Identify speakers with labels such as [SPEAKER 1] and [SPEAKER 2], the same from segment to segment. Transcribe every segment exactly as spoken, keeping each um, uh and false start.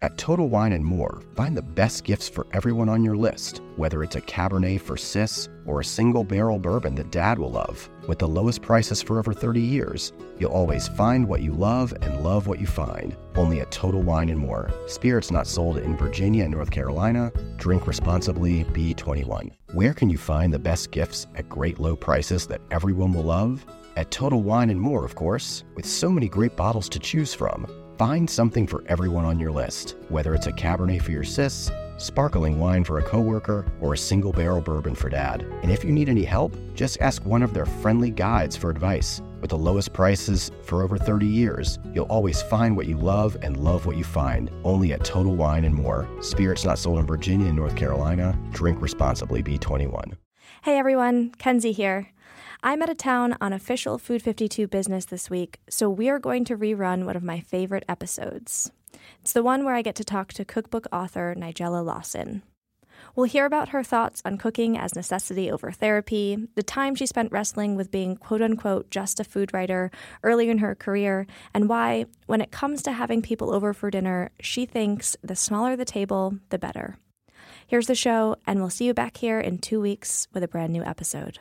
[SPEAKER 1] At Total Wine and More, find the best gifts for everyone on your list, whether it's a Cabernet for Sis or a single barrel bourbon that Dad will love. With the lowest prices for over thirty years, you'll always find what you love and love what you find. Only at Total Wine and More. Spirits not sold in Virginia and North Carolina. Drink responsibly. B twenty-one. Where can you find the best gifts at great low prices that everyone will love? At Total Wine and More, of course. With so many great bottles to choose from, find something for everyone on your list, whether it's a Cabernet for your sis, sparkling wine for a coworker, or a single barrel bourbon for Dad. And if you need any help, just ask one of their friendly guides for advice. With the lowest prices for over thirty years, you'll always find what you love and love what you find. Only at Total Wine and More. Spirits not sold in Virginia and North Carolina. Drink responsibly. B twenty-one.
[SPEAKER 2] Hey everyone, Kenzie here. I'm out of town on official Food fifty-two business this week, so we are going to rerun one of my favorite episodes. It's the one where I get to talk to cookbook author Nigella Lawson. We'll hear about her thoughts on cooking as necessity over therapy, the time she spent wrestling with being quote-unquote just a food writer early in her career, and why, when it comes to having people over for dinner, she thinks the smaller the table, the better. Here's the show, and we'll see you back here in two weeks with a brand new episode.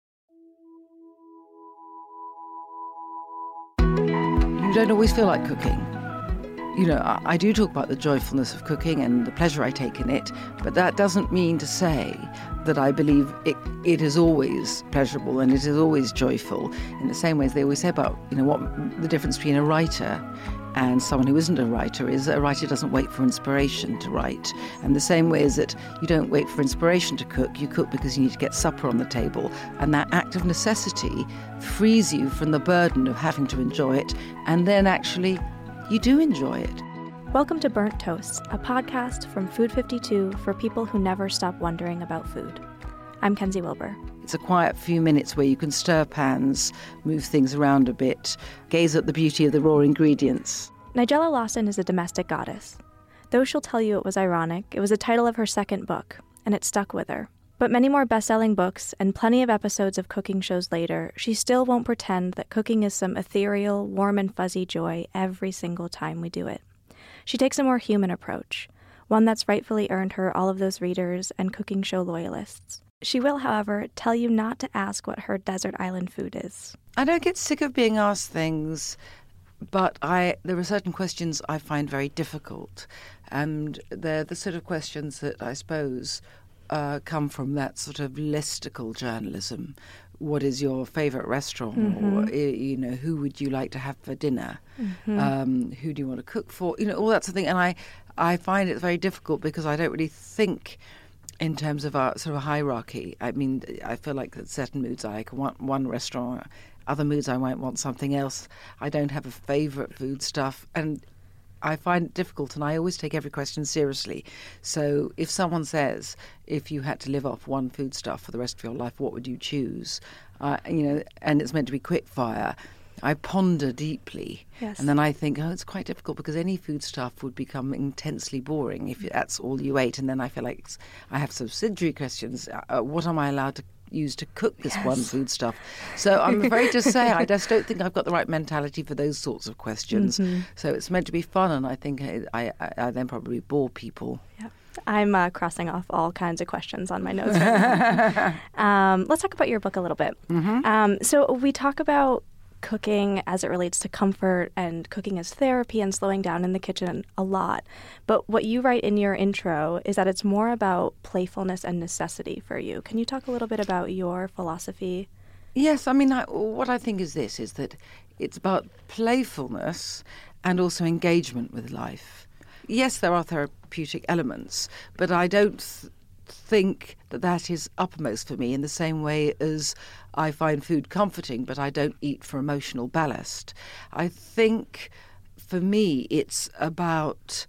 [SPEAKER 3] You don't always feel like cooking. You know, I, I do talk about the joyfulness of cooking and the pleasure I take in it, but that doesn't mean to say that I believe it, it is always pleasurable and it is always joyful, in the same way as they always say about, you know, what the difference between a writer and someone who isn't a writer is. A writer doesn't wait for inspiration to write. And the same way is that you don't wait for inspiration to cook, you cook because you need to get supper on the table. And that act of necessity frees you from the burden of having to enjoy it, and then actually you do enjoy it.
[SPEAKER 2] Welcome to Burnt Toast, a podcast from Food fifty-two for people who never stop wondering about food. I'm Kenzie Wilbur.
[SPEAKER 3] It's a quiet few minutes where you can stir pans, move things around a bit, gaze at the beauty of the raw ingredients.
[SPEAKER 2] Nigella Lawson is a domestic goddess. Though she'll tell you it was ironic, it was the title of her second book, and it stuck with her. But many more best-selling books and plenty of episodes of cooking shows later, she still won't pretend that cooking is some ethereal, warm and fuzzy joy every single time we do it. She takes a more human approach, one that's rightfully earned her all of those readers and cooking show loyalists. She will, however, tell you not to ask what her desert island food is.
[SPEAKER 3] I don't get sick of being asked things, but I there are certain questions I find very difficult. And they're the sort of questions that I suppose uh, come from that sort of listicle journalism. What is your favourite restaurant?
[SPEAKER 2] Mm-hmm.
[SPEAKER 3] Or, you know, who would you like to have for dinner?
[SPEAKER 2] Mm-hmm.
[SPEAKER 3] Um, who do you want to cook for? You know, all that sort of thing. And I, I find it very difficult because I don't really think in terms of our sort of hierarchy. I mean, I feel like at certain moods I want one restaurant, other moods I might want something else. I don't have a favourite food stuff, and I find it difficult, and I always take every question seriously. So if someone says, if you had to live off one food stuff for the rest of your life, what would you choose? Uh, you know, and it's meant to be quick fire. I ponder deeply,
[SPEAKER 2] yes. And
[SPEAKER 3] then I think, oh, it's quite difficult because any food stuff would become intensely boring if that's all you ate. And then I feel like I have subsidiary questions. Uh, what am I allowed to use to cook this
[SPEAKER 2] yes.
[SPEAKER 3] one food stuff? So I'm afraid to say I just don't think I've got the right mentality for those sorts of questions. Mm-hmm. So it's meant to be fun, and I think I, I, I then probably bore people.
[SPEAKER 2] Yeah. I'm uh, crossing off all kinds of questions on my notes right now. um, let's talk about your book a little bit.
[SPEAKER 3] Mm-hmm.
[SPEAKER 2] Um, so we talk about cooking as it relates to comfort and cooking as therapy and slowing down in the kitchen a lot. But what you write in your intro is that it's more about playfulness and necessity for you. Can you talk a little bit about your philosophy?
[SPEAKER 3] Yes, I mean, I, what I think is this, is that it's about playfulness and also engagement with life. Yes, there are therapeutic elements, but I don't th- think that that is uppermost for me in the same way as I find food comforting, but I don't eat for emotional ballast. I think for me it's about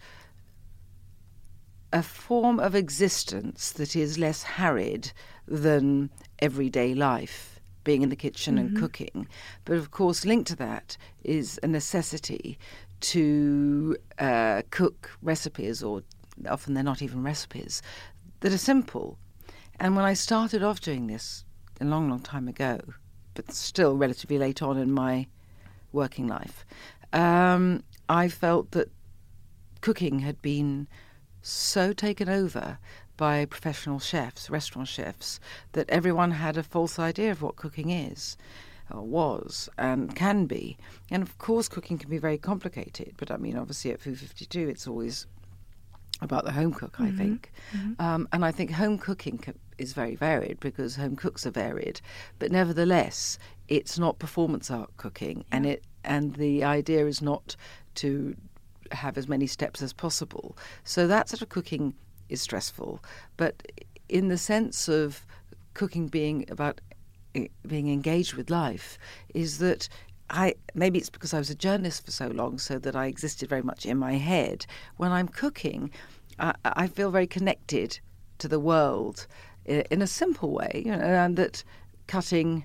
[SPEAKER 3] a form of existence that is less harried than everyday life, being in the kitchen mm-hmm. and cooking. But of course linked to that is a necessity to uh, cook recipes, or often they're not even recipes, that are simple. And when I started off doing this a long, long time ago, but still relatively late on in my working life, um, I felt that cooking had been so taken over by professional chefs, restaurant chefs, that everyone had a false idea of what cooking is, or was, and can be. And of course, cooking can be very complicated, but I mean, obviously at Food fifty-two, it's always about the home cook, I
[SPEAKER 2] Mm-hmm.
[SPEAKER 3] think.
[SPEAKER 2] Mm-hmm.
[SPEAKER 3] Um, and I think home cooking co- is very varied because home cooks are varied. But nevertheless, it's not performance art cooking, and it and the idea is not to have as many steps as possible. So that sort of cooking is stressful. But in the sense of cooking being about eh, being engaged with life, is that I maybe it's because I was a journalist for so long, so that I existed very much in my head. When I'm cooking, I, I feel very connected to the world in, in a simple way, you know, and that cutting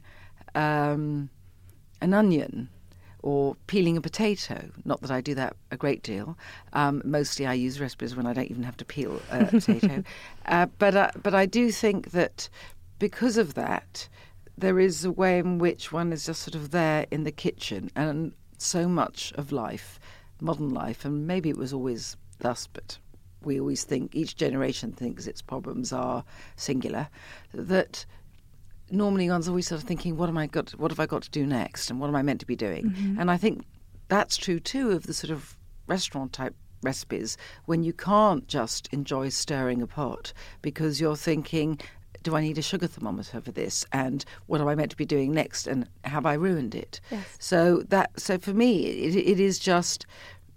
[SPEAKER 3] um, an onion or peeling a potato, not that I do that a great deal. Um, mostly I use recipes when I don't even have to peel a potato. Uh, but, uh, but I do think that because of that, there is a way in which one is just sort of there in the kitchen, and so much of life, modern life, and maybe it was always thus, but we always think, each generation thinks its problems are singular, that normally one's always sort of thinking, what am I got? What have I got to do next, and what am I meant to be doing?
[SPEAKER 2] Mm-hmm.
[SPEAKER 3] And I think that's true too of the sort of restaurant type recipes, when you can't just enjoy stirring a pot because you're thinking, do I need a sugar thermometer for this? And what am I meant to be doing next? And have I ruined it?
[SPEAKER 2] Yes.
[SPEAKER 3] So that so for me, it, it is just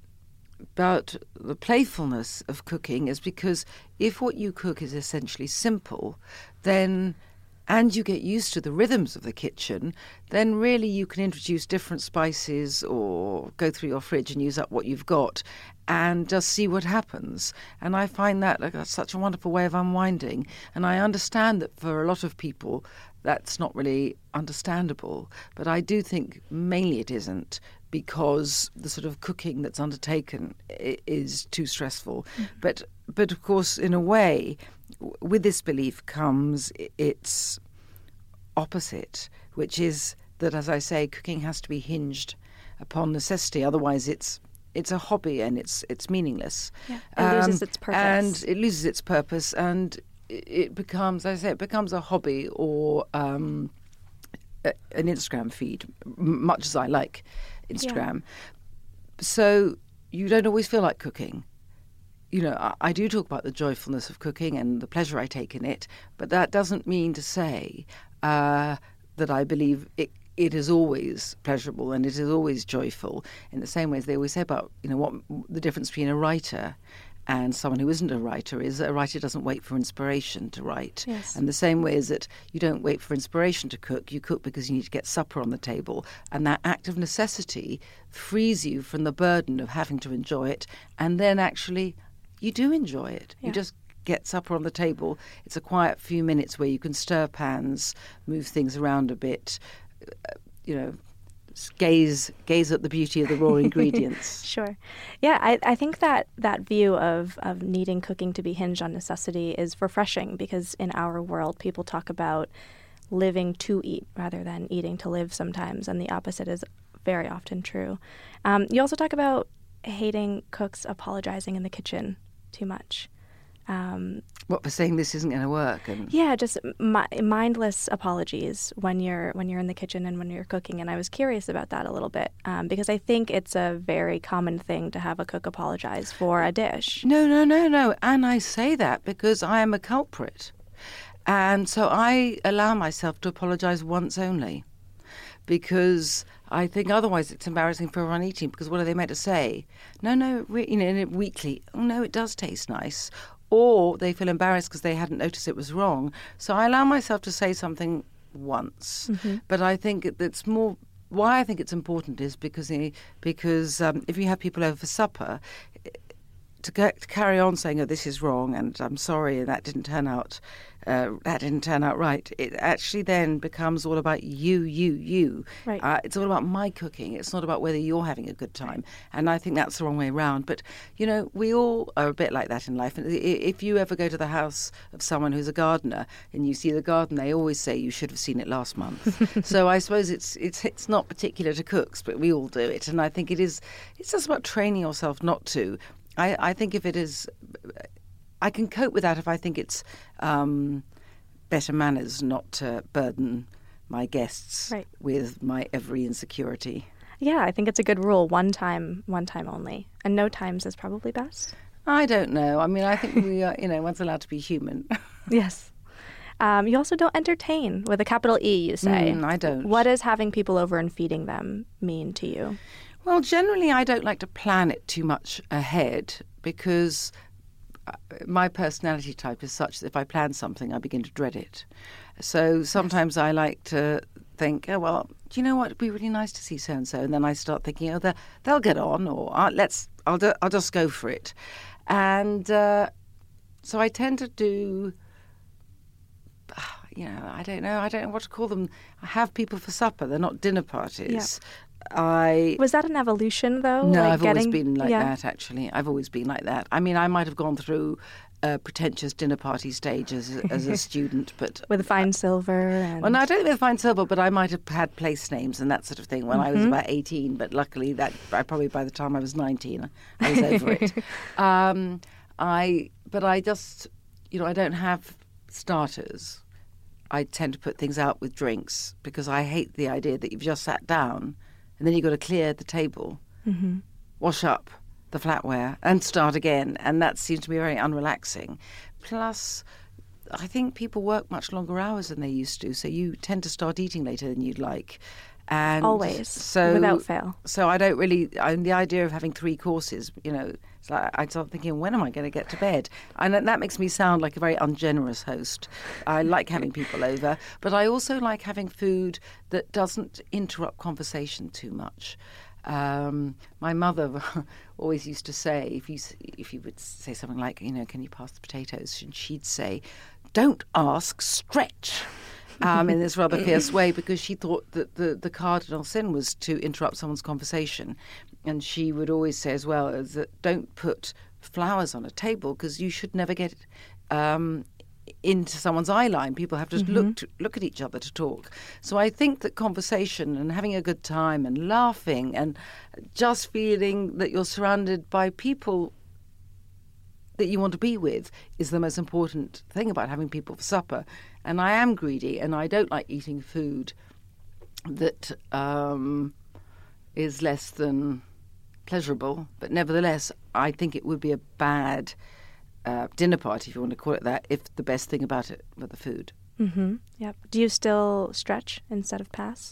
[SPEAKER 3] about the playfulness of cooking, is because if what you cook is essentially simple, then and you get used to the rhythms of the kitchen, then really you can introduce different spices or go through your fridge and use up what you've got and just see what happens. And I find that like, that's such a wonderful way of unwinding. And I understand that for a lot of people, that's not really understandable. But I do think mainly it isn't, because the sort of cooking that's undertaken is too stressful. Mm-hmm. But, but of course, in a way, with this belief comes its opposite, which is that, as I say, cooking has to be hinged upon necessity. Otherwise, it's it's a hobby and it's it's meaningless.
[SPEAKER 2] Yeah, it loses its purpose.
[SPEAKER 3] And it loses its purpose, and it becomes, as I say, it becomes a hobby or um, a, an Instagram feed, much as I like Instagram. Yeah. So you don't always feel like cooking. You know, I, I do talk about the joyfulness of cooking and the pleasure I take in it, but that doesn't mean to say uh, that I believe it, it is always pleasurable and it is always joyful, in the same way as they always say about, you know, what the difference between a writer and someone who isn't a writer is that a writer doesn't wait for inspiration to write.
[SPEAKER 2] Yes.
[SPEAKER 3] And the same way is that you don't wait for inspiration to cook, you cook because you need to get supper on the table. And that act of necessity frees you from the burden of having to enjoy it, and then actually you do enjoy it. Yeah. You just get supper on the table. It's a quiet few minutes where you can stir pans, move things around a bit, uh, you know, gaze gaze at the beauty of the raw ingredients.
[SPEAKER 2] Sure. Yeah, I, I think that that view of, of needing cooking to be hinged on necessity is refreshing, because in our world people talk about living to eat rather than eating to live sometimes, and the opposite is very often true. Um, you also talk about hating cooks apologizing in the kitchen too much. Um,
[SPEAKER 3] what, for saying this isn't going to work? And
[SPEAKER 2] yeah, just mi- mindless apologies when you're when you're in the kitchen and when you're cooking. And I was curious about that a little bit, um, because I think it's a very common thing to have a cook apologize for a dish.
[SPEAKER 3] No, no, no, no. And I say that because I am a culprit. And so I allow myself to apologize once only, because I think otherwise it's embarrassing for everyone eating, because what are they meant to say? No, no, we, you know, weekly, oh no, it does taste nice. Or they feel embarrassed because they hadn't noticed it was wrong. So I allow myself to say something once. Mm-hmm. But I think it's more, why I think it's important is because because um, if you have people over for supper, to, get, to carry on saying, oh, this is wrong and I'm sorry and that didn't turn out uh, that didn't turn out right, it actually then becomes all about you, you, you.
[SPEAKER 2] Right.
[SPEAKER 3] Uh, it's all about my cooking. It's not about whether you're having a good time. And I think that's the wrong way around. But, you know, we all are a bit like that in life. And if you ever go to the house of someone who's a gardener and you see the garden, they always say you should have seen it last month. So I suppose it's it's it's not particular to cooks, but we all do it. And I think it is, it's just about training yourself not to. I, I think if it is, I can cope with that if I think it's um, better manners not to burden my guests
[SPEAKER 2] right.
[SPEAKER 3] with my every insecurity.
[SPEAKER 2] Yeah, I think it's a good rule. One time, one time only. And no times is probably best.
[SPEAKER 3] I don't know. I mean, I think we are, you know, one's allowed to be human.
[SPEAKER 2] Yes. Um, you also don't entertain with a capital E, you say.
[SPEAKER 3] Mm, I don't.
[SPEAKER 2] What does having people over and feeding them mean to you?
[SPEAKER 3] Well, generally, I don't like to plan it too much ahead because my personality type is such that if I plan something, I begin to dread it. So sometimes I like to think, oh, well, do you know what? It'd be really nice to see so-and-so. And then I start thinking, oh, they'll get on, or oh, let's, I'll, do, I'll just go for it. And uh, so I tend to do, you know, I don't know, I don't know what to call them. I have people for supper. They're not dinner parties. Yeah. I
[SPEAKER 2] Was that an evolution, though?
[SPEAKER 3] No,
[SPEAKER 2] like
[SPEAKER 3] I've
[SPEAKER 2] getting...
[SPEAKER 3] always been like
[SPEAKER 2] yeah.
[SPEAKER 3] that, actually. I've always been like that. I mean, I might have gone through a pretentious dinner party stage as, as a student, but...
[SPEAKER 2] With fine silver and...
[SPEAKER 3] Well, no, I don't think with fine silver, but I might have had place names and that sort of thing when mm-hmm. I was about eighteen, but luckily that I probably by the time I was nineteen, I was over it. Um, I, but I just, you know, I don't have starters. I tend to put things out with drinks because I hate the idea that you've just sat down and then you've got to clear the table, mm-hmm. wash up the flatware and start again. And that seems to be very unrelaxing. Plus, I think people work much longer hours than they used to, so you tend to start eating later than you'd like. And
[SPEAKER 2] always,
[SPEAKER 3] so,
[SPEAKER 2] without fail.
[SPEAKER 3] So I don't really, I mean, the idea of having three courses, you know, it's like I start thinking, when am I going to get to bed? And that makes me sound like a very ungenerous host. I like having people over, but I also like having food that doesn't interrupt conversation too much. Um, my mother always used to say, if you if you would say something like, you know, can you pass the potatoes? And she'd say, don't ask, stretch. Um, in this rather fierce way, because she thought that the, the cardinal sin was to interrupt someone's conversation. And she would always say as well as that don't put flowers on a table because you should never get um, into someone's eye line. People have to mm-hmm. look to, look at each other to talk. So I think that conversation and having a good time and laughing and just feeling that you're surrounded by people that you want to be with is the most important thing about having people for supper. And I am greedy, and I don't like eating food that um, is less than pleasurable. But nevertheless, I think it would be a bad uh, dinner party, if you want to call it that, if the best thing about it were the food.
[SPEAKER 2] Mm-hmm. Yep. Do you still stretch instead of pass?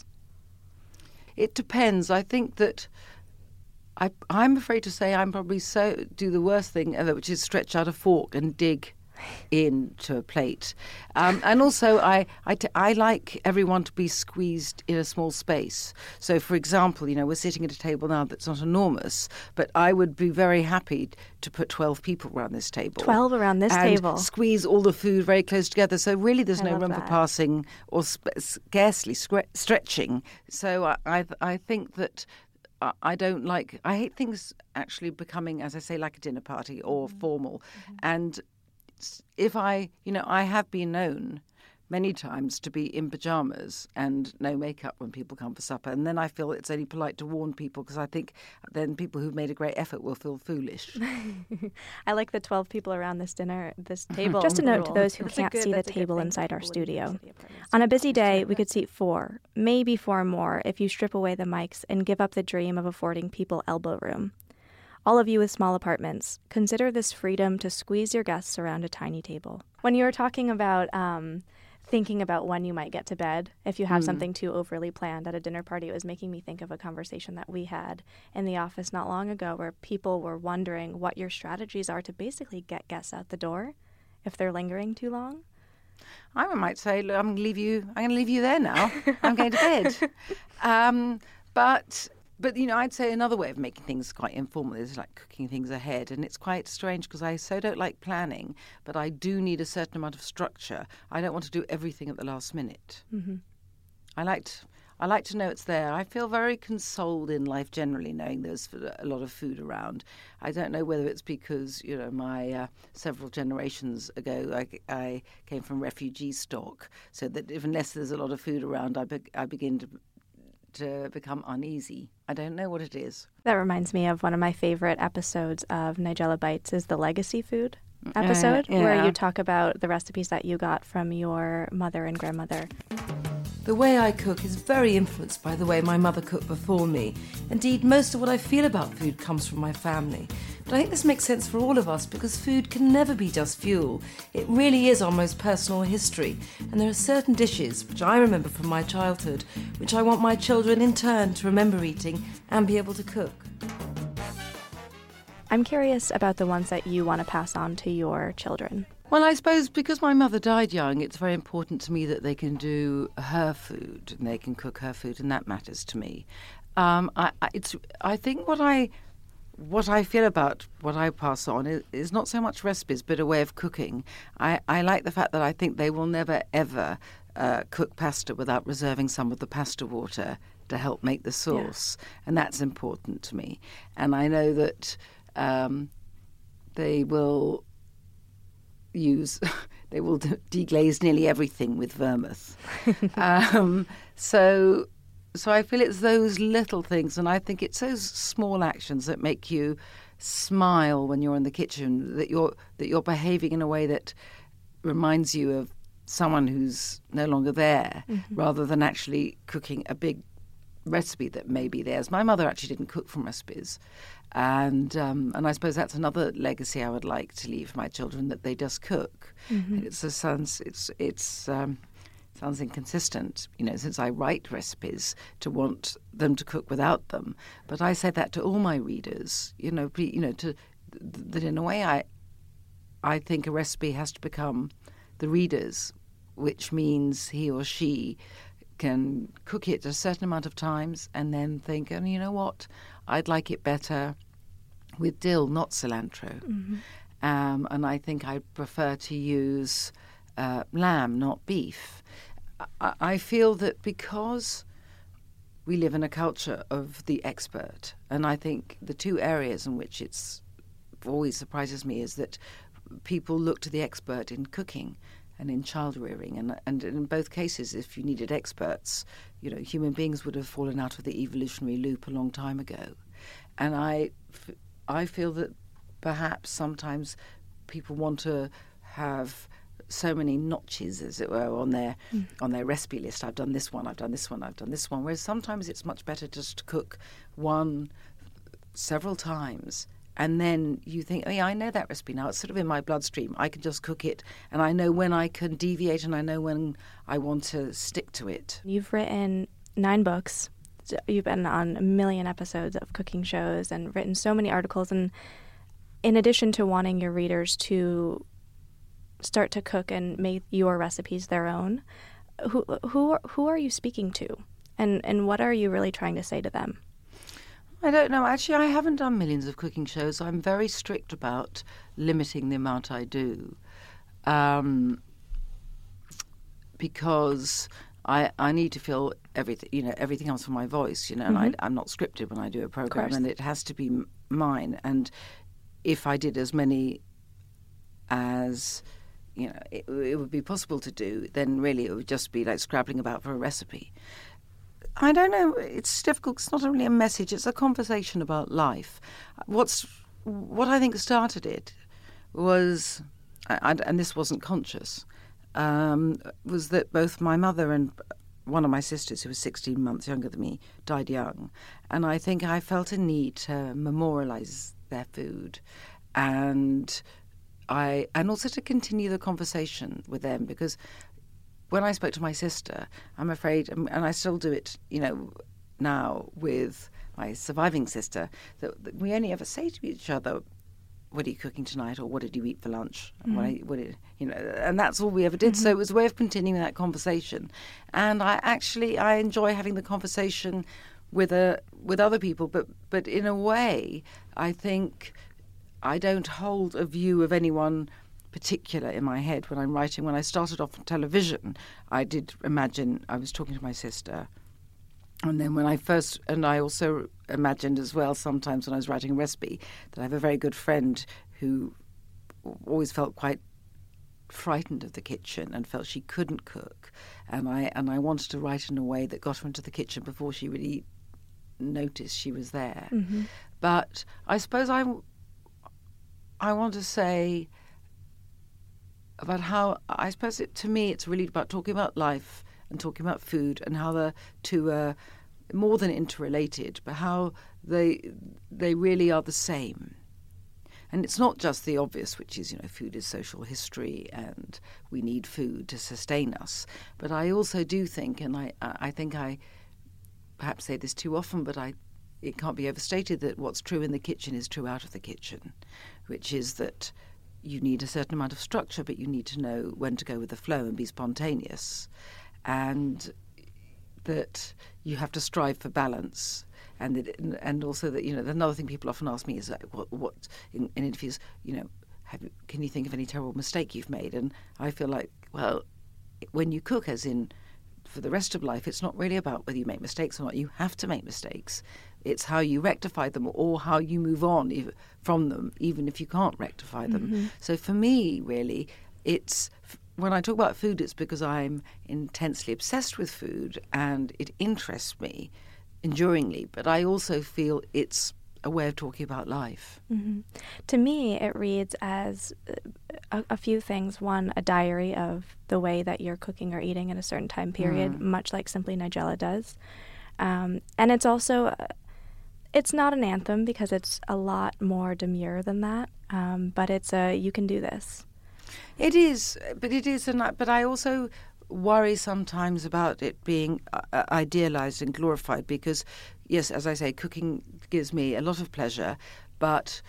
[SPEAKER 3] It depends. I think that I, I'm afraid to say I'm probably so do the worst thing ever, which is stretch out a fork and dig into a plate. Um, and also, I, I, t- I like everyone to be squeezed in a small space. So, for example, you know, we're sitting at a table now that's not enormous, but I would be very happy to put twelve people around this table.
[SPEAKER 2] twelve around this
[SPEAKER 3] and
[SPEAKER 2] table.
[SPEAKER 3] Squeeze all the food very close together. So really there's
[SPEAKER 2] I
[SPEAKER 3] no room
[SPEAKER 2] that.
[SPEAKER 3] for passing or sp- scarcely scre- stretching. So I, I, I think that I don't like, I hate things actually becoming, as I say, like a dinner party or mm-hmm. formal. Mm-hmm. And if I, you know, I have been known many times to be in pajamas and no makeup when people come for supper. And then I feel it's only polite to warn people because I think then people who've made a great effort will feel foolish.
[SPEAKER 2] I like the twelve people around this dinner, this table. Just a note to those who that's can't good, see the table inside our studio. On a busy day, we could seat four, maybe four more if you strip away the mics and give up the dream of affording people elbow room. All of you with small apartments, consider this freedom to squeeze your guests around a tiny table. When you were talking about um, thinking about when you might get to bed, if you have mm. something too overly planned at a dinner party, it was making me think of a conversation that we had in the office not long ago where people were wondering what your strategies are to basically get guests out the door if they're lingering too long.
[SPEAKER 3] I might say, look, I'm going to leave you. I'm going to leave you there now. I'm going to bed. Um, but. But, you know, I'd say another way of making things quite informal is like cooking things ahead. And it's quite strange because I so don't like planning, but I do need a certain amount of structure. I don't want to do everything at the last minute. Mm-hmm. I like to, I like to know it's there. I feel very consoled in life generally knowing there's a lot of food around. I don't know whether it's because, you know, my uh, several generations ago I, I came from refugee stock, so that if, unless there's a lot of food around, I, be, I begin to... to become uneasy. I don't know what it is.
[SPEAKER 2] That reminds me of one of my favorite episodes of Nigella Bites is the legacy food episode,
[SPEAKER 3] uh, yeah.
[SPEAKER 2] where you talk about the recipes that you got from your mother and grandmother.
[SPEAKER 4] The way I cook is very influenced by the way my mother cooked before me. Indeed, most of what I feel about food comes from my family. But I think this makes sense for all of us because food can never be just fuel. It really is our most personal history. And there are certain dishes, which I remember from my childhood, which I want my children in turn to remember eating and be able to cook.
[SPEAKER 2] I'm curious about the ones that you want to pass on to your children.
[SPEAKER 3] Well, I suppose because my mother died young, it's very important to me that they can do her food and they can cook her food, and that matters to me. Um, I, I, it's, I think what I, what I feel about what I pass on is, is not so much recipes, but a way of cooking. I, I like the fact that I think they will never, ever uh, cook pasta without reserving some of the pasta water to help make the sauce, yeah. And that's important to me. And I know that um, they will... use they will deglaze nearly everything with vermouth. um, so so I feel it's those little things, and I think it's those small actions that make you smile when you're in the kitchen, that you're that you're behaving in a way that reminds you of someone who's no longer there, mm-hmm. rather than actually cooking a big recipe that may be theirs. My mother actually didn't cook from recipes. And um, and I suppose that's another legacy I would like to leave my children, that they just cook. Mm-hmm. It's a sounds it's it's um, sounds inconsistent, you know, since I write recipes to want them to cook without them. But I say that to all my readers, you know, you know, to that in a way I I think a recipe has to become the reader's, which means he or she can cook it a certain amount of times and then think, oh, you know what, I'd like it better with dill, not cilantro. Mm-hmm. Um, and I think I prefer to use uh, lamb, not beef. I, I feel that because we live in a culture of the expert, and I think the two areas in which it's always surprises me is that people look to the expert in cooking and in child rearing, and and in both cases, if you needed experts, you know, human beings would have fallen out of the evolutionary loop a long time ago. And I, I feel that perhaps sometimes people want to have so many notches, as it were, on their mm. on their recipe list. I've done this one, I've done this one, I've done this one. Whereas sometimes it's much better just to cook one several times. And then you think, oh, yeah, I know that recipe now. It's sort of in my bloodstream. I can just cook it. And I know when I can deviate, and I know when I want to stick to it.
[SPEAKER 2] You've written nine books. You've been on a million episodes of cooking shows and written so many articles. And in addition to wanting your readers to start to cook and make your recipes their own, who who who are you speaking to? And, and what are you really trying to say to them?
[SPEAKER 3] I don't know. Actually, I haven't done millions of cooking shows. I'm very strict about limiting the amount I do, um, because I I need to feel everything. You know, everything comes from my voice. You know, mm-hmm. and I, I'm not scripted when I do a program, and it has to be m- mine. And if I did as many as you know, it, it would be possible to do, then really it would just be like scrabbling about for a recipe. I don't know. It's difficult. It's not really a message. It's a conversation about life. What's what I think started it was, and, and this wasn't conscious, um, was that both my mother and one of my sisters, who was sixteen months younger than me, died young, and I think I felt a need to memorialise their food, and I and also to continue the conversation with them, because when I spoke to my sister, I'm afraid, and I still do it, you know, now with my surviving sister, that, that we only ever say to each other, "What are you cooking tonight?" or "What did you eat for lunch?" Mm-hmm. What, I, what did, you know, and that's all we ever did. Mm-hmm. So it was a way of continuing that conversation. And I actually I enjoy having the conversation with a with other people, but but in a way, I think I don't hold a view of anyone particular in my head when I'm writing. When I started off on television, I did imagine I was talking to my sister. And then when I first, and I also imagined as well sometimes when I was writing a recipe, that I have a very good friend who always felt quite frightened of the kitchen and felt she couldn't cook, and I and I wanted to write in a way that got her into the kitchen before she really noticed she was there.
[SPEAKER 2] Mm-hmm.
[SPEAKER 3] But I suppose I I want to say about how I suppose it, to me it's really about talking about life and talking about food and how the two are more than interrelated, but how they they really are the same. And it's not just the obvious, which is, you know, food is social history and we need food to sustain us. But I also do think, and I, I think I perhaps say this too often, but I, it can't be overstated that what's true in the kitchen is true out of the kitchen, which is that you need a certain amount of structure, but you need to know when to go with the flow and be spontaneous. And that you have to strive for balance. And that, and also that, you know, another thing people often ask me is like, what, what in, in interviews, you know, have you, can you think of any terrible mistake you've made? And I feel like, well, when you cook, as in for the rest of life, it's not really about whether you make mistakes or not. You have to make mistakes. It's how you rectify them or how you move on if, from them, even if you can't rectify them. Mm-hmm. So for me, really, it's... when I talk about food, it's because I'm intensely obsessed with food and it interests me enduringly, but I also feel it's a way of talking about life.
[SPEAKER 2] Mm-hmm. To me, it reads as a, a few things. One, a diary of the way that you're cooking or eating in a certain time period, mm. much like Simply Nigella does. Um, and it's also, it's not an anthem because it's a lot more demure than that, um, but it's a, you can do this.
[SPEAKER 3] It is, but it is, and but I also worry sometimes about it being uh, idealized and glorified because, yes, as I say, cooking gives me a lot of pleasure, but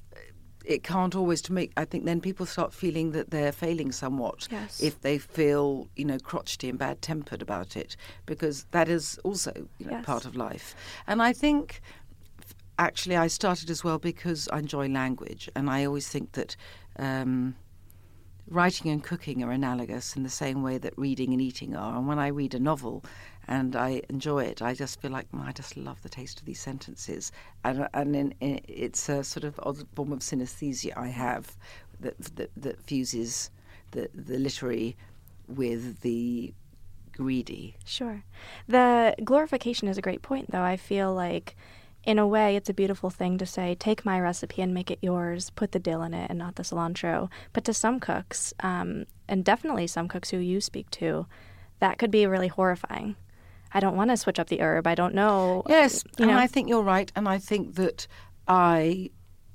[SPEAKER 3] it can't always to make, I think then people start feeling that they're failing somewhat
[SPEAKER 2] yes.
[SPEAKER 3] if they feel, you know, crotchety and bad-tempered about it, because that is also, you know,
[SPEAKER 2] yes.
[SPEAKER 3] part of life. And I think, actually, I started as well because I enjoy language, and I always think that Um, writing and cooking are analogous in the same way that reading and eating are. And when I read a novel and I enjoy it, I just feel like, oh, I just love the taste of these sentences. And, and in, in, it's a sort of odd form of synesthesia I have that, that, that fuses the, the literary with the greedy.
[SPEAKER 2] Sure. The glorification is a great point, though. I feel like in a way, it's a beautiful thing to say, take my recipe and make it yours, put the dill in it and not the cilantro. But to some cooks, um, and definitely some cooks who you speak to, that could be really horrifying. I don't want to switch up the herb. I don't know.
[SPEAKER 3] Yes,
[SPEAKER 2] you know.
[SPEAKER 3] And I think you're right. And I think that I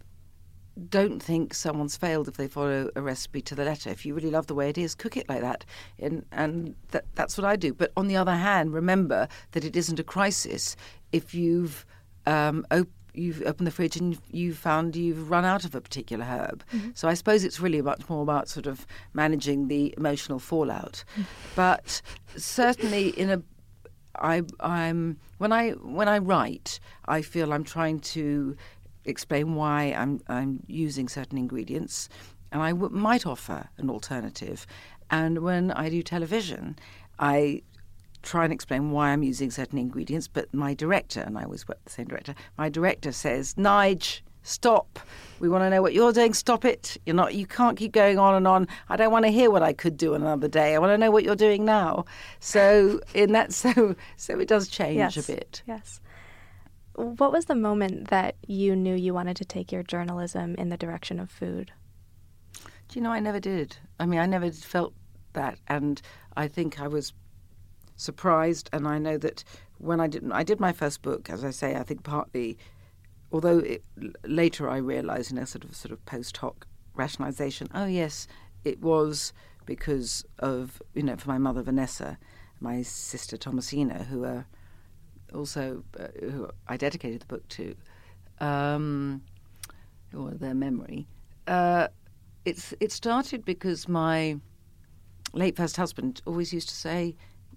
[SPEAKER 3] don't think someone's failed if they follow a recipe to the letter. If you really love the way it is, cook it like that. And, and that, that's what I do. But on the other hand, remember that it isn't a crisis if you've Um, op- you've opened the fridge and you've found you've run out of a particular herb. Mm-hmm. So I suppose it's really much more about sort of managing the emotional fallout. Mm-hmm. But certainly, in a, I, I'm when I when I write, I feel I'm trying to explain why I'm I'm using certain ingredients, and I w- might offer an alternative. And when I do television, I try and explain why I'm using certain ingredients, but my director, and I always work with the same director, my director says, Nige, stop. We want to know what you're doing. Stop it. You're not. You can't keep going on and on. I don't want to hear what I could do another day. I want to know what you're doing now. So in that, so so it does change
[SPEAKER 2] yes.
[SPEAKER 3] a bit.
[SPEAKER 2] Yes. What was the moment that you knew you wanted to take your journalism in the direction of food?
[SPEAKER 3] Do you know, I never did. I mean, I never felt that, and I think I was surprised, and I know that when I did I did my first book, as I say, I think partly, although it, later I realised in a sort of sort of post hoc rationalisation, oh yes, it was because of, you know, for my mother Vanessa, my sister Thomasina, who are also uh, who I dedicated the book to, um, or their memory. Uh, it's it started because my late first husband always used to say,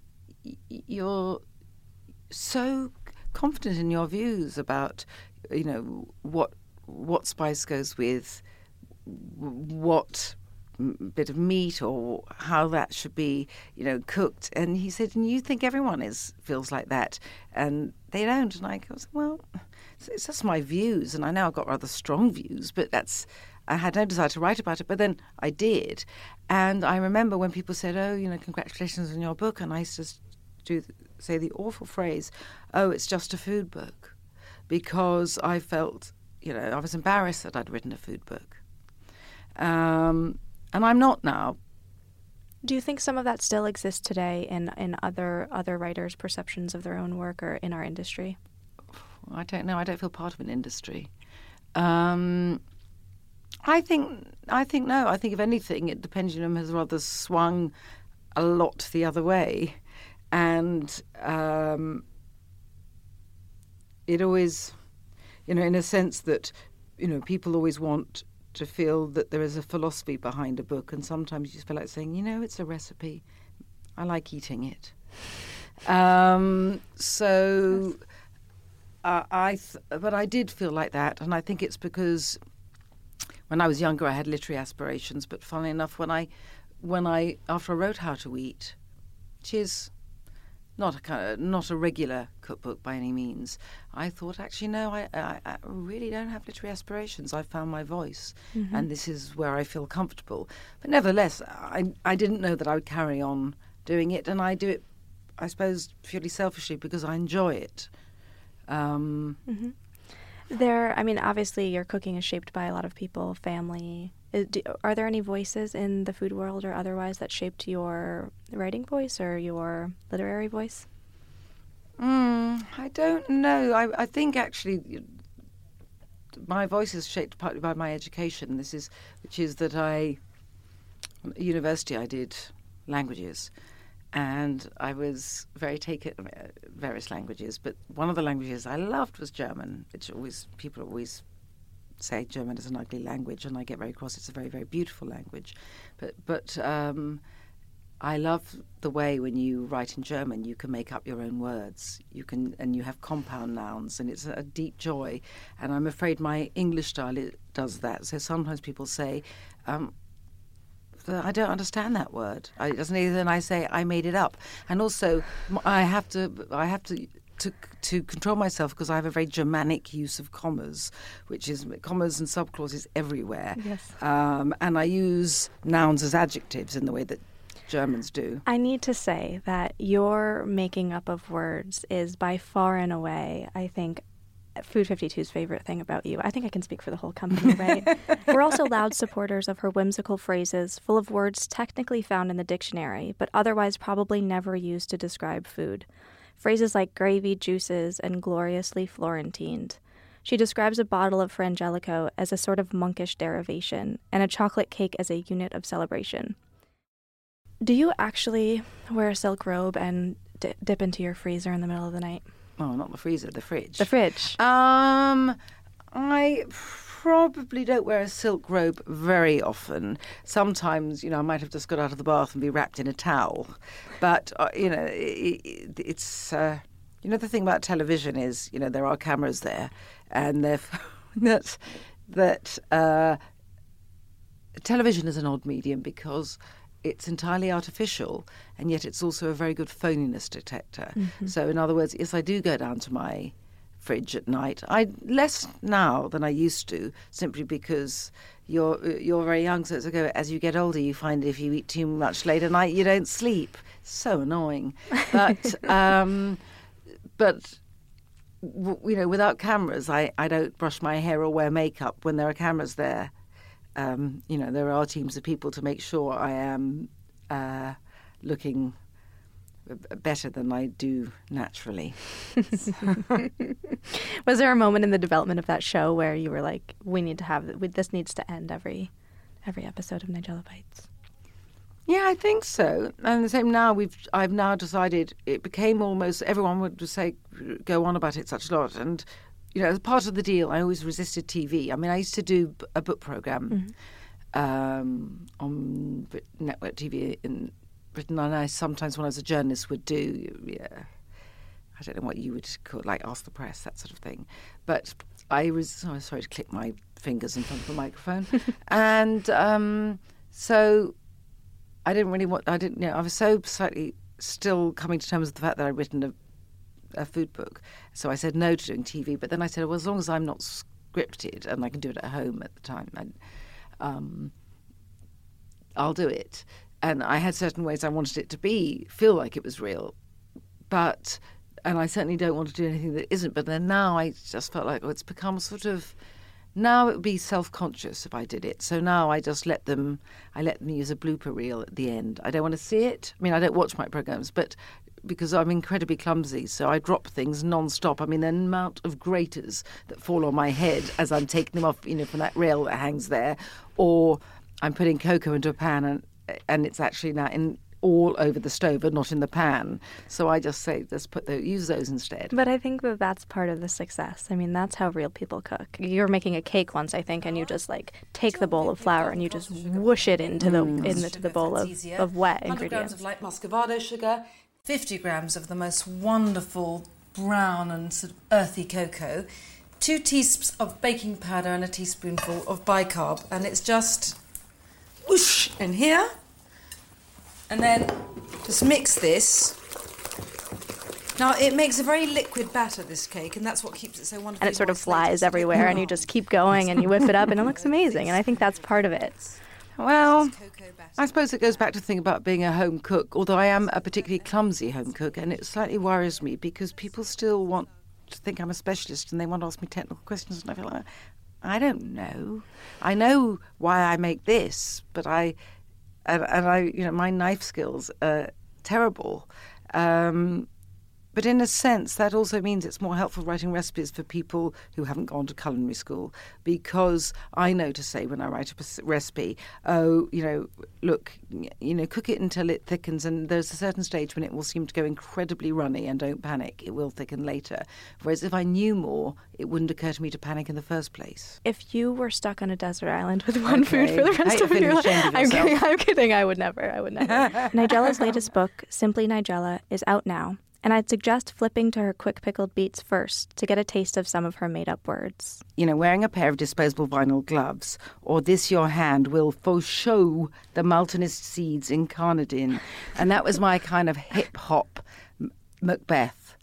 [SPEAKER 3] you're so confident in your views about, you know, what what spice goes with what bit of meat or how that should be, you know, cooked. And he said, and you think everyone is feels like that, and they don't. And I go, well, it's just my views, and I know I've got rather strong views, but that's I had no desire to write about it, but then I did. And I remember when people said, oh, you know, congratulations on your book. And I used to do, say the awful phrase, oh, it's just a food book. Because I felt, you know, I was embarrassed that I'd written a food book. Um, and I'm not now.
[SPEAKER 2] Do you think some of that still exists today in, in other other writers' perceptions of their own work or in our industry?
[SPEAKER 3] I don't know. I don't feel part of an industry. Um, I think, I think no. I think if anything, it, the pendulum has rather swung a lot the other way. And um, it always, you know, in a sense that, you know, people always want to feel that there is a philosophy behind a book, and sometimes you just feel like saying, you know, it's a recipe. I like eating it. Um, so, uh, I, th- but I did feel like that, and I think it's because when I was younger, I had literary aspirations. But funnily enough, when I, when I after I wrote How to Eat, which is not a kind of, not a regular cookbook by any means, I thought, actually, no, I, I, I really don't have literary aspirations. I found my voice, mm-hmm. and this is where I feel comfortable. But nevertheless, I, I didn't know that I would carry on doing it, and I do it, I suppose, purely selfishly because I enjoy it. Um,
[SPEAKER 2] mm-hmm. There, I mean, obviously, your cooking is shaped by a lot of people, family. Is, do, are there any voices in the food world or otherwise that shaped your writing voice or your literary voice?
[SPEAKER 3] Mm, I don't know. I, I think actually my voice is shaped partly by my education. This is, which is that I, at university, I did languages, and I was very taken various languages. But one of the languages I loved was German, which always people always say German is an ugly language, and I get very cross. It's a very, very beautiful language. But but um, I love the way when you write in German, you can make up your own words. You can, and you have compound nouns, and it's a deep joy. And I'm afraid my English style it does that. So sometimes people say, um, I don't understand that word. I, it doesn't either. And I say I made it up. And also, I have to. I have to. To, to control myself because I have a very Germanic use of commas, which is commas and subclauses everywhere.
[SPEAKER 2] Yes.
[SPEAKER 3] Um, and I use nouns as adjectives in the way that Germans do.
[SPEAKER 2] I need to say that your making up of words is by far and away, I think, Food fifty-two's favorite thing about you. I think I can speak for the whole company, right? We're also loud supporters of her whimsical phrases, full of words technically found in the dictionary, but otherwise probably never used to describe food. Phrases like gravy juices and gloriously Florentined. She describes a bottle of Frangelico as a sort of monkish derivation, and a chocolate cake as a unit of celebration. Do you actually wear a silk robe and d- dip into your freezer in the middle of the night?
[SPEAKER 3] Oh, not the freezer, the fridge.
[SPEAKER 2] The fridge.
[SPEAKER 3] Um, I probably don't wear a silk robe very often. Sometimes, you know, I might have just got out of the bath and be wrapped in a towel. But, uh, you know, it, it, it's, uh, you know, the thing about television is, you know, there are cameras there. And therefore, that, that uh, television is an odd medium because it's entirely artificial, and yet it's also a very good phoniness detector. Mm-hmm. So, in other words, yes, I do go down to my fridge at night. I less now than I used to, simply because you're you're very young. So it's okay. As you get older, you find if you eat too much late at night, you don't sleep. So annoying. But um, but w- you know, without cameras, I, I don't brush my hair or wear makeup when there are cameras there. Um, you know, there are teams of people to make sure I am uh, looking better than I do naturally.
[SPEAKER 2] Was there a moment in the development of that show where you were like, we need to have, this needs to end every every episode of Nigella Bites?
[SPEAKER 3] Yeah, I think so. And the same now, we've I've now decided it became almost, everyone would just say, go on about it such a lot. And, you know, as part of the deal, I always resisted T V. I mean, I used to do a book programme mm-hmm. um, on network T V in Britain, and I sometimes, when I was a journalist, would do, yeah, I don't know what you would call, like Ask the Press, that sort of thing. But I was, oh, sorry to click my fingers in front of the microphone. and um, so I didn't really want, I didn't, you know, I was so slightly still coming to terms with the fact that I'd written a, a food book. So I said no to doing T V. But then I said, well, as long as I'm not scripted and I can do it at home at the time. And, um, I'll do it. And I had certain ways I wanted it to be, feel like it was real. But, and I certainly don't want to do anything that isn't. But then now I just felt like, oh, it's become sort of, now it would be self-conscious if I did it. So now I just let them, I let them use a blooper reel at the end. I don't want to see it. I mean, I don't watch my programs, but because I'm incredibly clumsy, so I drop things non-stop. I mean, the amount of graters that fall on my head as I'm taking them off, you know, from that rail that hangs there, or I'm putting cocoa into a pan and and it's actually now in all over the stove and not in the pan. So I just say, let's put those, use those instead.
[SPEAKER 2] But I think that that's part of the success. I mean, that's how real people cook. You were making a cake once, I think, and you just like take the bowl of flour and you just whoosh it into the mm. into the bowl of, of wet ingredients.
[SPEAKER 4] one hundred grams of light muscovado sugar, fifty grams of the most wonderful brown and sort of earthy cocoa, two teaspoons of baking powder and a teaspoonful of bicarb, and it's just whoosh in here. And then just mix this. Now, it makes a very liquid batter, this cake, and that's what keeps it so wonderful.
[SPEAKER 2] And it sort of flies everywhere, and you just keep going, and you whip it up, and it looks amazing. And I think that's part of it.
[SPEAKER 3] Well, I suppose it goes back to the thing about being a home cook, although I am a particularly clumsy home cook, and it slightly worries me because people still want to think I'm a specialist, and they want to ask me technical questions, and I feel like, I don't know. I know why I make this, but I... And, and I, you know, my knife skills are terrible. Um, but in a sense, that also means it's more helpful writing recipes for people who haven't gone to culinary school, because I know to say when I write a recipe, oh, you know, look, you know, cook it until it thickens, and there's a certain stage when it will seem to go incredibly runny, and don't panic, it will thicken later. Whereas if I knew more, it wouldn't occur to me to panic in the first place.
[SPEAKER 2] If you were stuck on a desert island with one
[SPEAKER 3] okay.
[SPEAKER 2] food for the rest
[SPEAKER 3] I
[SPEAKER 2] of your life, I'm kidding, I'm kidding, I would never, I would never. Nigella's latest book, Simply Nigella, is out now. And I'd suggest flipping to her quick pickled beets first to get a taste of some of her made-up words.
[SPEAKER 3] You know, wearing a pair of disposable vinyl gloves, or this your hand will for show the Maltonist seeds incarnadine. And that was my kind of hip-hop Macbeth.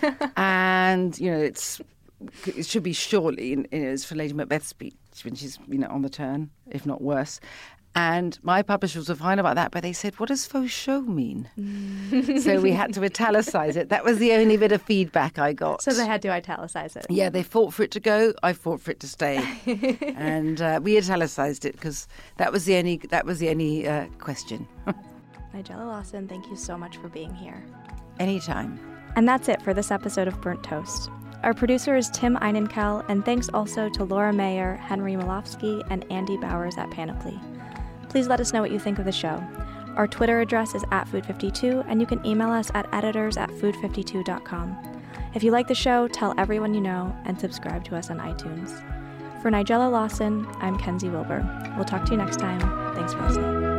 [SPEAKER 3] And, you know, it's it should be surely, you know, it's for Lady Macbeth's speech when she's, you know, on the turn, if not worse. And my publishers were fine about that, but they said, what does faux show mean? So we had to italicize it. That was the only bit of feedback I got.
[SPEAKER 2] So they had to italicize it.
[SPEAKER 3] Yeah, they fought for it to go. I fought for it to stay. And uh, we italicized it because that was the only, that was the only uh, question.
[SPEAKER 2] Nigella Lawson, thank you so much for being here.
[SPEAKER 3] Anytime.
[SPEAKER 2] And that's it for this episode of Burnt Toast. Our producer is Tim Einenkel, and thanks also to Laura Mayer, Henry Malofsky, and Andy Bowers at Panoply. Please let us know what you think of the show. Our Twitter address is at food fifty-two, and you can email us at editors at food fifty-two dot com. If you like the show, tell everyone you know, and subscribe to us on iTunes. For Nigella Lawson, I'm Kenzie Wilbur. We'll talk to you next time. Thanks for listening.